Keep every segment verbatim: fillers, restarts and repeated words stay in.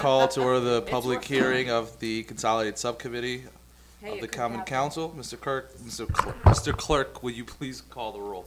Call to order the public hearing of the Consolidated Subcommittee Hey, of it the could Common happen. Council. Mister Clerk, Mister Cl- Mister Clerk, will you please call the roll?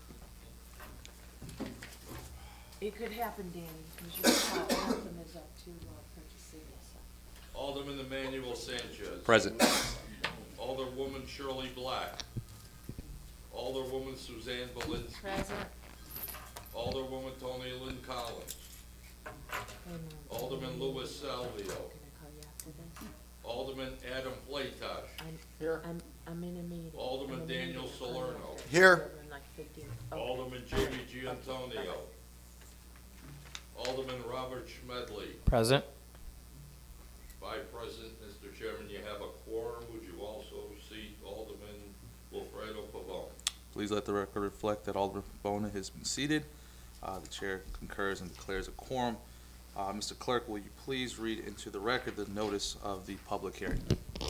It could happen, Danny, because your top anthem is up to uh, purchasing this. Alderman Emmanuel Sanchez. Present. Alderwoman Shirley Black. Alderwoman Suzanne Valinsky. Present. Alderwoman Tony Lynn Collins. Alderman Louis Salvio. Can I call you after this? Alderman Adam Flatosh. I'm, Here. I'm, I'm in a meeting. Alderman I'm in a Daniel meeting. Salerno. Here. In like fifteen. Okay. Alderman Jamie Giantonio. Alderman Robert Schmedley. Present. By President, Mister Chairman, you have a quorum. Would you also seat Alderman Wilfredo Pavone? Please let the record reflect that Alderman Bona has been seated. Uh, The chair concurs and declares a quorum. Uh, Mister Clerk, will you please read into the record the notice of the public hearing?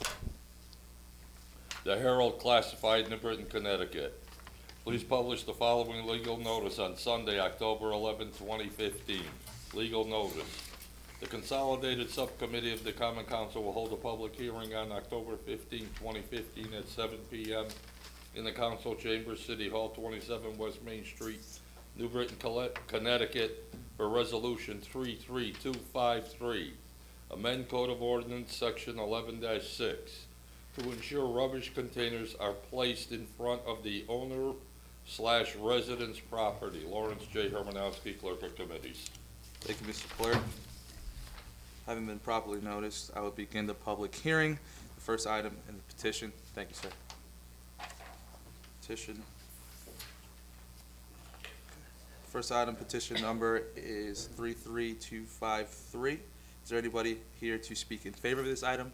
The Herald Classified, New Britain, Connecticut. Please publish the following legal notice on Sunday, October eleventh, twenty fifteen. Legal notice. The Consolidated Subcommittee of the Common Council will hold a public hearing on October fifteenth, twenty fifteen at seven P M in the Council Chambers, City Hall, twenty-seven West Main Street, New Britain, Connecticut, for Resolution three three two five three. Amend Code of Ordinance, Section eleven dash six, to ensure rubbish containers are placed in front of the owner slash resident's property. Lawrence J. Hermanowski, Clerk of Committees. Thank you, Mister Clerk. Having been properly noticed, I will begin the public hearing. The first item in the petition. Thank you, sir. Petition. First item, petition number is three three two five three. Is there anybody here to speak in favor of this item?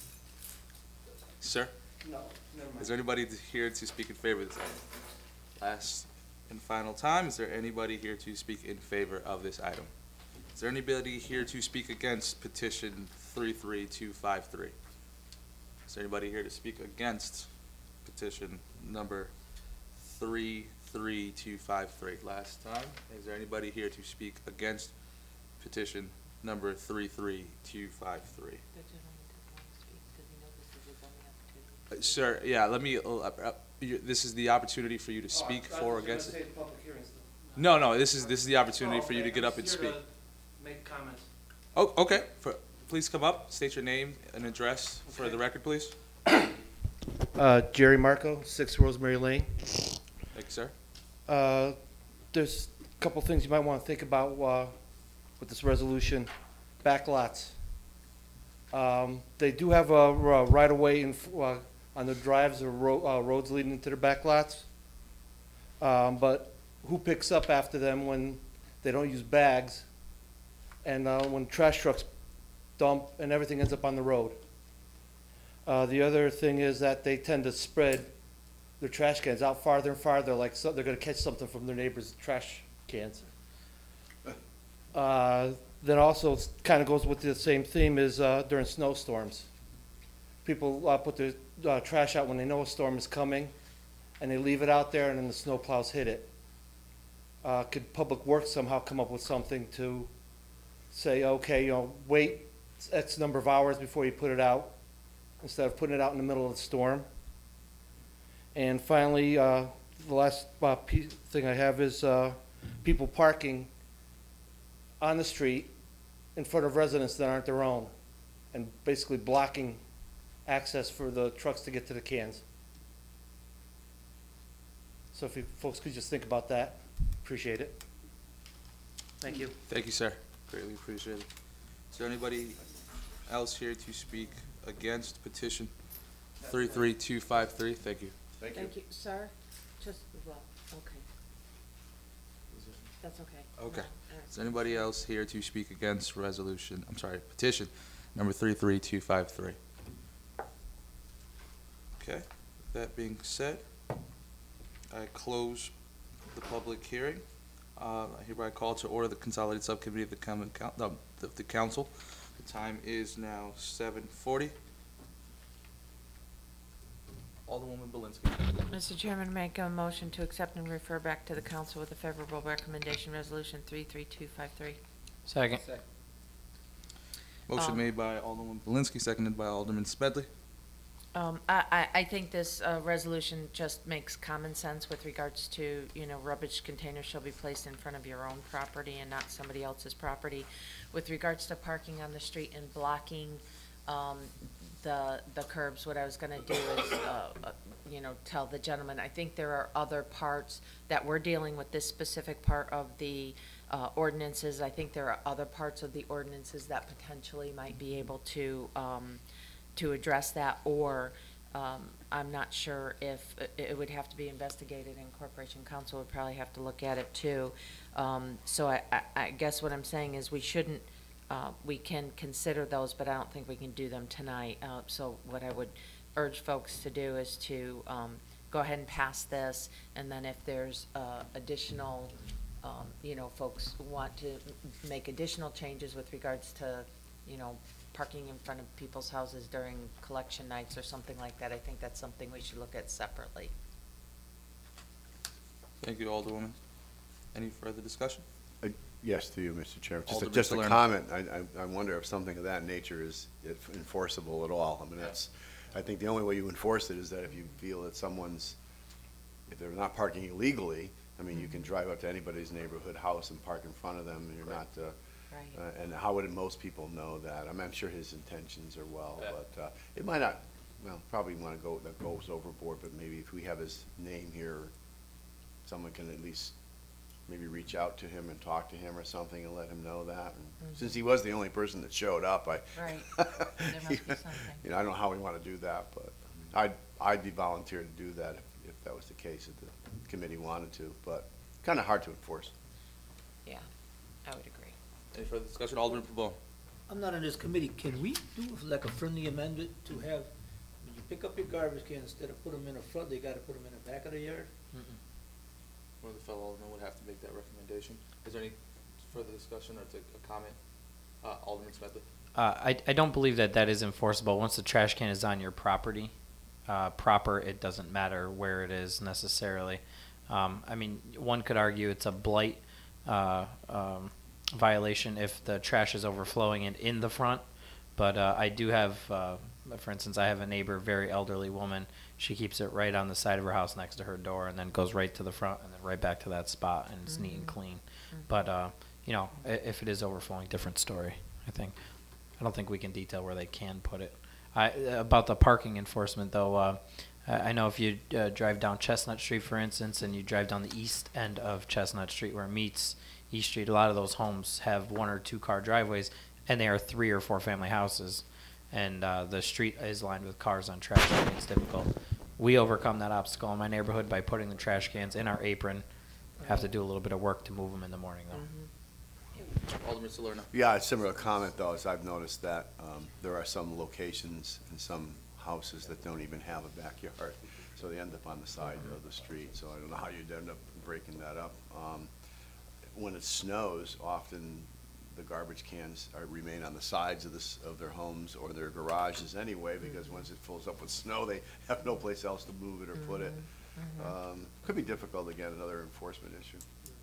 Sir? No, never Is there anybody here to speak in favor of this item? Last and final time, is there anybody here to speak in favor of this item? Is there anybody here to speak against petition three three two five three? Is there anybody here to speak against petition number three three two five three? Last time, is there anybody here to speak against petition number three three two five three? The gentleman doesn't want to speak because he knows this is his only opportunity. Uh, Sir, yeah, let me, uh, uh, you- this is the opportunity for you to speak for or against it. No, no, this is, this is the opportunity for you to get up and speak. Make comments. Oh, okay, for, please come up, state your name and address for the record, please. Uh, Jerry Marco, six Rosemary Lane. Thank you, sir. Uh, there's a couple things you might want to think about, uh, with this resolution. Back lots. Um, they do have a, a right-of-way in, f- uh, on the drives or ro- uh, roads leading into their back lots. Um, but who picks up after them when they don't use bags? And, uh, when trash trucks dump and everything ends up on the road? Uh, the other thing is that they tend to spread their trash cans out farther and farther, like so they're gonna catch something from their neighbor's trash cans. Uh, then also, kind of goes with the same theme is, uh, during snowstorms. People, uh, put their, uh, trash out when they know a storm is coming, and they leave it out there, and then the snow plows hit it. Uh, could Public Works somehow come up with something to say, okay, you know, wait X number of hours before you put it out, instead of putting it out in the middle of the storm? And finally, uh, the last uh, piece, thing I have is uh, people parking on the street in front of residents that aren't their own, and basically blocking access for the trucks to get to the cans. So if you folks could just think about that, appreciate it. Thank you. Thank you, sir. Greatly appreciate it. Is there anybody else here to speak against petition three three two five three? Thank you. Thank you, sir. Just, well, okay. That's okay. Okay. No, all right. Is there anybody else here to speak against resolution, I'm sorry, petition number three three two five three? Okay, with that being said, I close the public hearing. Uh, I hereby call to order the Consolidated Subcommittee of the Common Coun- no, of the Council. The time is now seven forty. Alderwoman Belinsky. Mister Chairman, make a motion to accept and refer back to the council with a favorable recommendation, resolution three three two five three. Second. Motion Um, made by Alderman Valinsky, seconded by Alderman Smedley. Um, I, I, I think this, uh, resolution just makes common sense with regards to, you know, rubbish containers shall be placed in front of your own property and not somebody else's property. With regards to parking on the street and blocking, um, the, the curbs, what I was gonna do is, uh, uh, you know, tell the gentleman, I think there are other parts that we're dealing with this specific part of the, uh, ordinances. I think there are other parts of the ordinances that potentially might be able to, um, to address that, or, um, I'm not sure if, it, it would have to be investigated, and Corporation Council would probably have to look at it too. Um, so I, I, I guess what I'm saying is we shouldn't, uh, we can consider those, but I don't think we can do them tonight. Uh, so what I would urge folks to do is to, um, go ahead and pass this, and then if there's, uh, additional, um, you know, folks want to m- make additional changes with regards to, you know, parking in front of people's houses during collection nights or something like that, I think that's something we should look at separately. Thank you, Alderwoman. Any further discussion? Uh, Yes, to you, Mister Chair. Just a, Alderman just a Salerno. comment. I, I, I wonder if something of that nature is if enforceable at all. I mean, that's, I think the only way you enforce it is that if you feel that someone's, if they're not parking illegally, I mean, you can drive up to anybody's neighborhood house and park in front of them, and you're not, uh, Right. uh, and how would most people know that? I mean, I'm sure his intentions are well, Yeah. but, uh, it might not, well, probably wanna go, that goes overboard, but maybe if we have his name here, someone can at least maybe reach out to him and talk to him or something and let him know that. And since he was the only person that showed up, I. Right. There must be something. You know, I don't know how we wanna do that, but I'd, I'd be volunteer to do that if, if that was the case, if the committee wanted to, but kinda hard to enforce. Yeah, I would agree. Any further discussion? Alderman Pabon. I'm not on this committee, can we do like a friendly amendment to have, when you pick up your garbage can, instead of put them in the front, they gotta put them in the back of the yard? One of the fellow aldermen would have to make that recommendation. Is there any further discussion or to a comment? Uh, Alderman Smedley. Uh, I, I don't believe that that is enforceable. Once the trash can is on your property, uh, proper, it doesn't matter where it is necessarily. Um, I mean, one could argue it's a blight, uh, um, violation if the trash is overflowing and in the front. But, uh, I do have, uh, for instance, I have a neighbor, very elderly woman. She keeps it right on the side of her house next to her door and then goes right to the front and then right back to that spot, and it's neat and clean. But, uh, you know, i- if it is overflowing, different story, I think. I don't think we can detail where they can put it. I, about the parking enforcement though, uh, I I know if you uh, drive down Chestnut Street, for instance, and you drive down the east end of Chestnut Street where it meets East Street, a lot of those homes have one or two car driveways, and they are three or four family houses. And uh, the street is lined with cars on trash, and it's difficult. We overcome that obstacle in my neighborhood by putting the trash cans in our apron. Have to do a little bit of work to move them in the morning though. Alderman Salerno. Yeah, a similar comment though, is I've noticed that, um, there are some locations and some houses that don't even have a backyard. So they end up on the side of the street, so I don't know how you'd end up breaking that up. Um, when it snows, often the garbage cans are, remain on the sides of this, of their homes or their garages anyway, because once it fills up with snow, they have no place else to move it or put it. Um, could be difficult, again, another enforcement issue.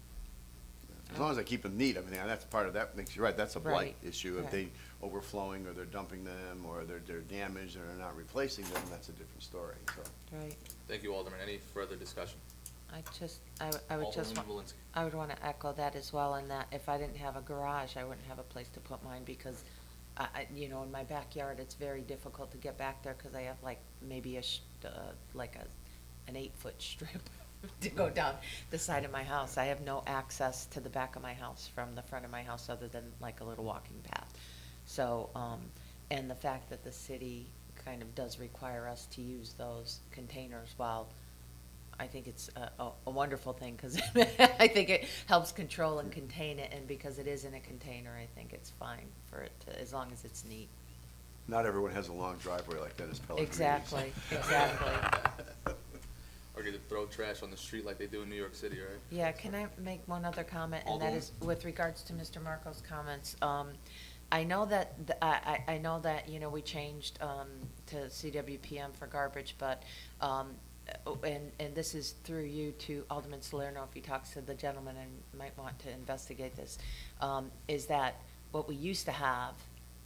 As long as I keep them neat, I mean, that's part of, that makes you right, that's a blight Right, issue. If right. they overflowing, or they're dumping them, or they're, they're damaged, or they're not replacing them, that's a different story, so. Right. Thank you, Alderman. Any further discussion? I just, I, w- I would just, Alderwoman wa- Valinsky. I would wanna echo that as well, in that if I didn't have a garage, I wouldn't have a place to put mine, because I, I, you know, in my backyard, it's very difficult to get back there, cause I have like, maybe a, sh- uh, like a, an eight-foot strip to go down the side of my house. I have no access to the back of my house from the front of my house, other than like a little walking path. So, um, and the fact that the city kind of does require us to use those containers, while I think it's a, a, a wonderful thing, because I think it helps control and contain it, and because it is in a container, I think it's fine for it to, as long as it's neat. Not everyone has a long driveway like that as Pellegrini's. Exactly, exactly. Or get to throw trash on the street like they do in New York City, right? Yeah, can I make one other comment, and that Alderwoman. is with regards to Mister Marco's comments. Um, I know that, th- I, I, I know that, you know, we changed, um, to C W P M for garbage, but, um, uh, and, and this is through you to Alderman Salerno, if he talks to the gentleman and might want to investigate this, um, is that what we used to have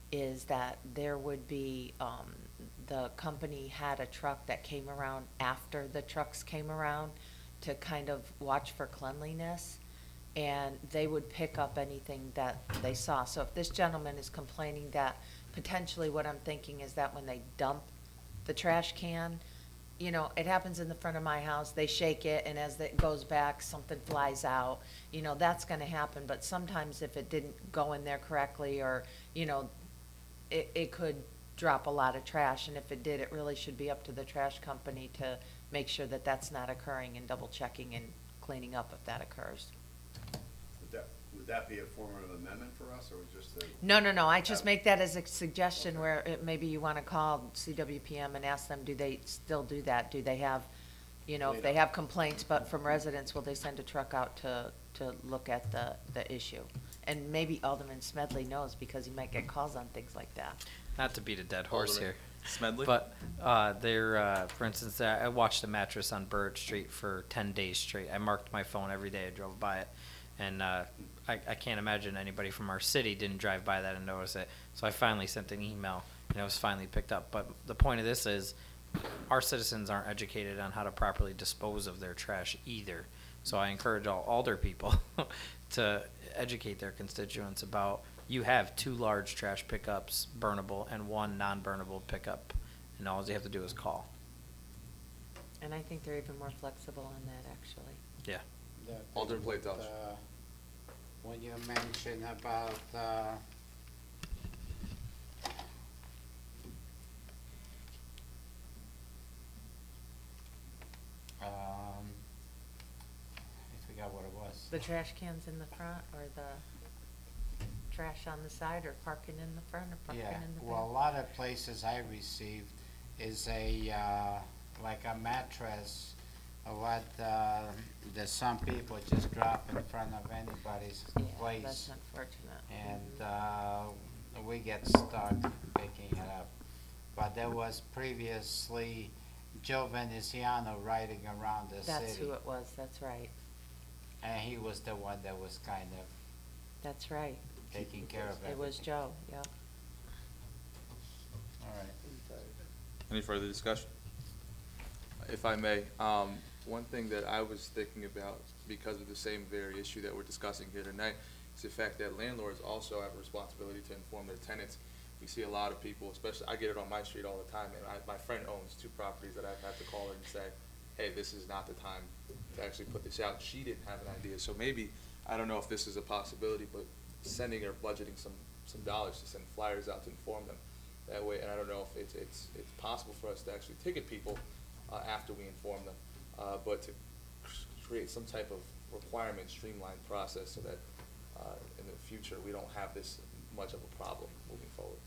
is that there would be, um, the company had a truck that came around after the trucks came around to kind of watch for cleanliness, and they would pick up anything that they saw. So if this gentleman is complaining that potentially what I'm thinking is that when they dump the trash can, you know, it happens in the front of my house, they shake it, and as it goes back, something flies out. You know, that's gonna happen, but sometimes if it didn't go in there correctly, or, you know, it, it could drop a lot of trash, and if it did, it really should be up to the trash company to make sure that that's not occurring, and double checking and cleaning up if that occurs. Would that, would that be a form of amendment for us, or just a? No, no, no, I just Yeah. make that as a suggestion Okay. where it, maybe you wanna call C W P M and ask them, do they still do that? Do they have, you know, if they have complaints, but from residents, will they send a truck out to, to look at the, the issue? And maybe Alderman Smedley knows, because he might get calls on things like that. Not to beat a dead horse Alderman here. Smedley? But uh, there, uh, for instance, I I watched a mattress on Bird Street for ten days straight. I marked my phone every day I drove by it, and uh, I, I can't imagine anybody from our city didn't drive by that and notice it. So I finally sent an email, and it was finally picked up. But the point of this is, our citizens aren't educated on how to properly dispose of their trash either. So I encourage all Alder people to educate their constituents about, you have two large trash pickups, burnable, and one non-burnable pickup, and all you have to do is call. And I think they're even more flexible on that, actually. Yeah. The Alderman thing Platos. with, uh, When you mention about, uh, um, I forgot what it was. The trash cans in the front, or the trash on the side, or parking in the front, or parking Yeah, in the back? well, a lot of places I received is a, uh, like a mattress, uh, what, uh, that some people just drop in front of anybody's Yeah, that's place. unfortunate. And, uh, we get stuck picking it up. But there was previously Joe Veneziano riding around the That's city. who it was, that's right, And he was the one that was kind of that's right. taking care of It everything. was Joe, yep. All right. Any further discussion? If I may, um, one thing that I was thinking about, because of the same very issue that we're discussing here tonight, is the fact that landlords also have a responsibility to inform their tenants. We see a lot of people, especially, I get it on my street all the time, and I, my friend owns two properties that I've had to call her and say, hey, this is not the time to actually put this out. She didn't have an idea, so maybe, I don't know if this is a possibility, but sending or budgeting some, some dollars to send flyers out to inform them that way, and I don't know if it's, it's, it's possible for us to actually ticket people, uh, after we inform them, uh, but to create some type of requirement, streamlined process so that, uh, in the future, we don't have this much of a problem moving forward.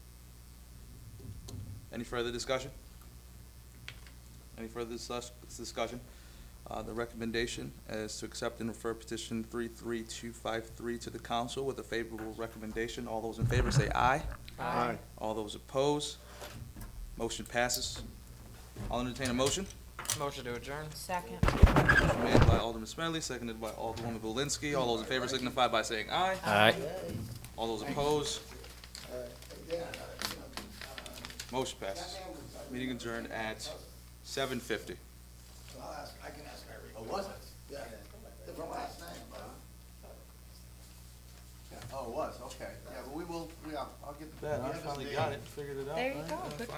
Any further discussion? Any further discuss- discussion? Uh, the recommendation is to accept and refer petition three three two five three to the council with a favorable recommendation. All those in favor say aye. Aye. All those opposed, motion passes. I'll entertain a motion. Motion to adjourn? Second. Motion made by Alderman Smedley, seconded by Alderwoman Valinsky. All those in favor signify by saying aye. Aye. All those opposed, motion passes. Meeting adjourned at seven fifty. Oh, was it? Yeah. From last night. Oh, it was, okay. Yeah, but we will, we, I'll I'll get. I finally got it, figured it out. There you go, good